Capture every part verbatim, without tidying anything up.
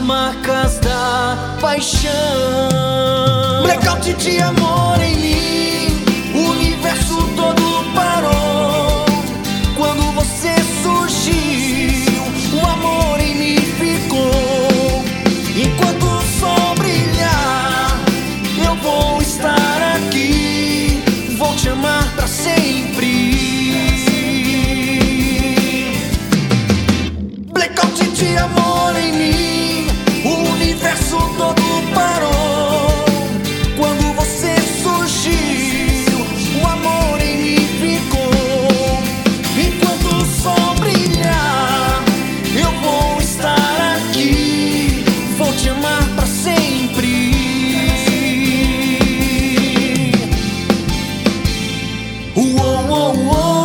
marcas da paixão. Blackout de amor em mim, o universo todo parou. Quando você surgiu, o amor em mim ficou. Enquanto o sol brilhar, eu vou estar aqui. Vou te amar pra sempre. Blackout de amor em mim, o universo todo parou. Quando você surgiu, o amor em mim ficou. Enquanto o sol brilhar, eu vou estar aqui. Vou te amar pra sempre. Uou, uou, uou.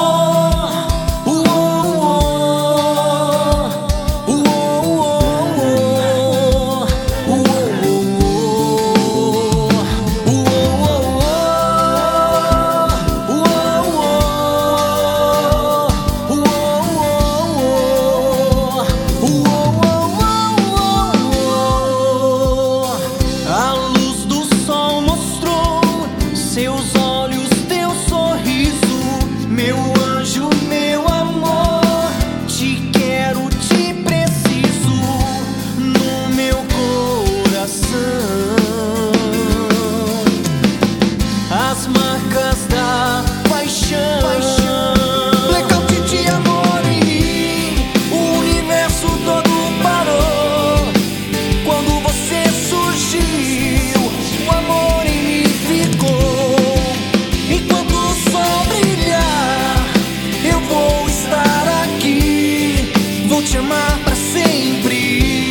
Seus olhos, teu sorriso, meu anjo, meu amor. Te quero, te preciso no meu coração. As marcas da paixão, paixão. Blackout de amor em mim, o universo todo parou. Quando você surgiu, o amor em mim ficou. Enquanto o sol brilhar, eu vou estar aqui. Vou te amar pra sempre.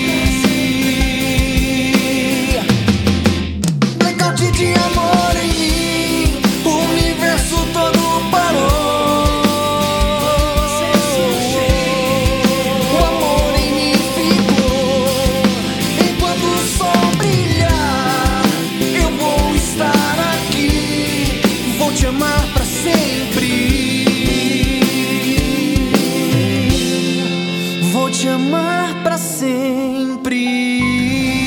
Blackout de amor em mim, o universo todo parou. O amor em mim ficou. Enquanto o sol brilhar, eu vou estar aqui. Vou te amar pra sempre. Vou te amar pra sempre.